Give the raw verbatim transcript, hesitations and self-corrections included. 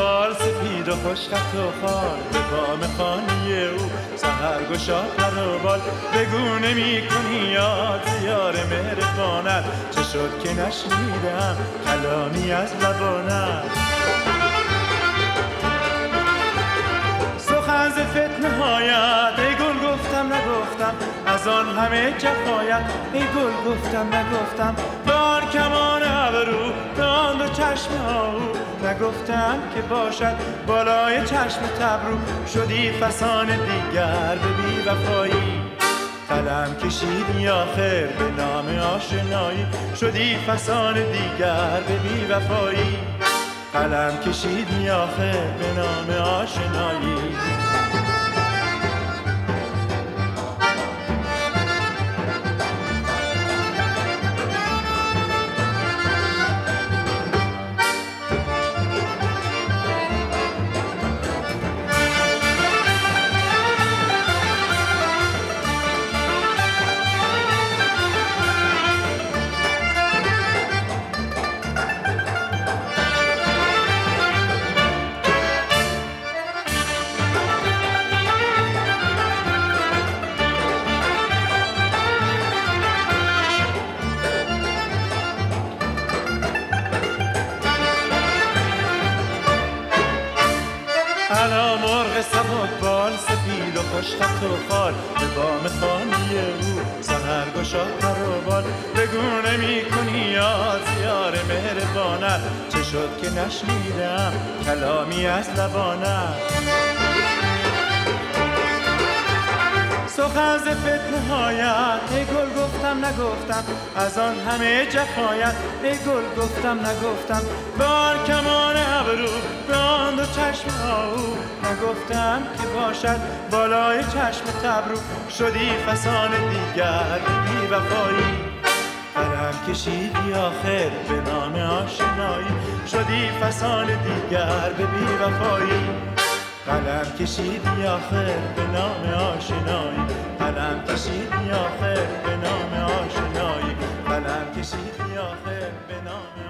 بال سپید و خوش خط و خال به بام خانه او سحر گشا پر و بال بگو نمی کنی یاد یار مهربانت چه شد که نشنیدم کلامی از لبانت سخن ز فتنه هایت ای گل گفتم نگفتم از آن همه جفایت ای گل گفتم نگفتم به آن کمان ابرو به آن دو چشم آهو نگفتم که باشد بالای چشم تبرو شدی فسان دیگر به بی وفایی قلم کشیدی آخر به نام آشنایی شدی فسان دیگر به بی وفایی قلم کشیدی آخر به نام آشنایی انا مرغ سبک بال سپید و خوش خط و خال به بام خانه او سحر گشا پر و بال بگو نمی کنی یاد یار مهربانت چه شد که نشنیدم کلامی از لبانت سخن ز فتنه هایت ای گل گفتم نگفتم از آن همه جفایت ای گل گفتم نگفتم به آن کمان ابرو به آن دو چشم آهو نگفتم که باشد بالای چشم تبرو شدی فسان دیگر بی وفایی قلم کشیدی آخر به نام آشنایی شدی فسان دیگر به بی وفایی قلم کشیدی آخر به نام آشنایی قلم کشیدی آخر به نام آشنایی قلم کشیدی آخر به نام